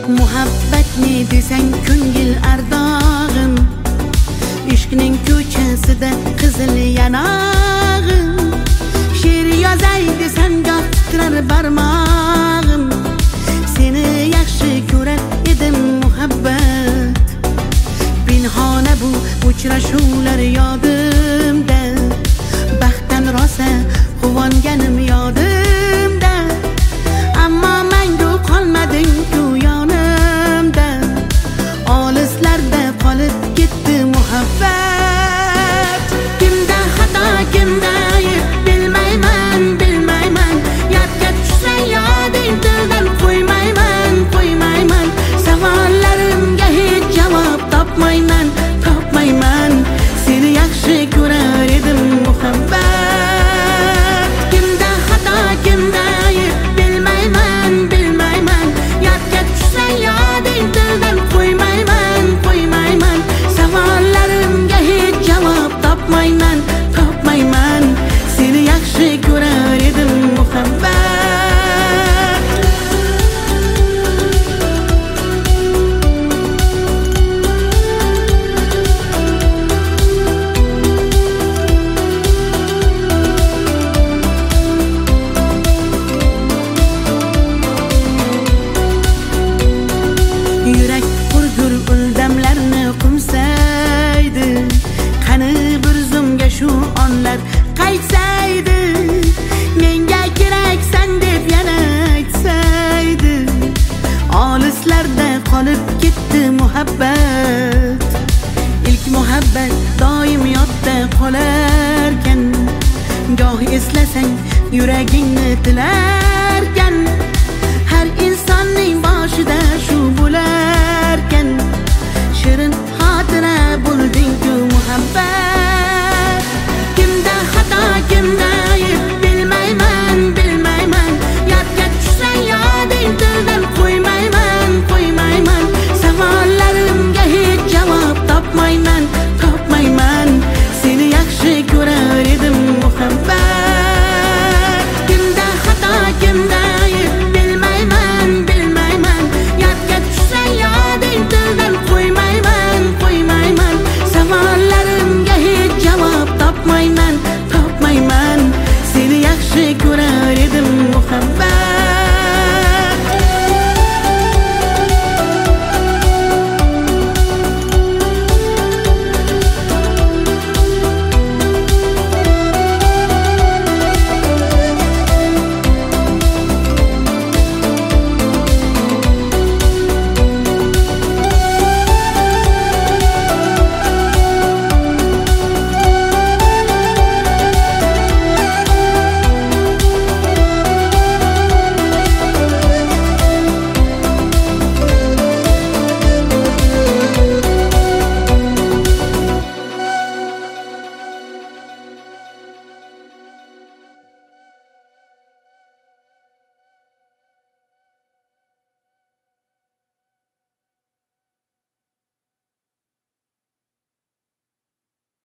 Muhabbet ne desang ko'ngil ardog'im, ishqning ko'chasida qizil yanog'im. She'r yozay desang goh titrar barmog'im, seni yaxshi ko'rar edim muhabbat. Pinhona bu uchrashuvlar yodimda, baxtdan rosa quvonganim yodimda. Ammo mangu qolmading-ku yonimda, olislarda qolib ketdi muhabbat. Kimda xato, kimda ayb bilmayman, bilmayman. Yodga tushsa yoding tildan qo'ymayman, qo'ymayman. Savollarimga hech javob topmayman, topmayman. Seni yaxshi ko'rar edim muhabbat. Kimda xato, kimda ayb bilmayman, bilmayman. Yodga tushsa yoding tildan qo'ymayman, qo'ymayman. Savollarimga hech javob topmayman, topmayman. Seni yaxshi ko'rar edim muhabbat. Yurak hurgur uldamlarni qumsaydi, qani bir zumga shu onlar qaytsaydi. Menga keraksan deb yana aytsaydi, olislarda qolib ketdi muhabbat. İlk muhabbat doim yodda qolarkan, goh eslasang yuragingni tilar.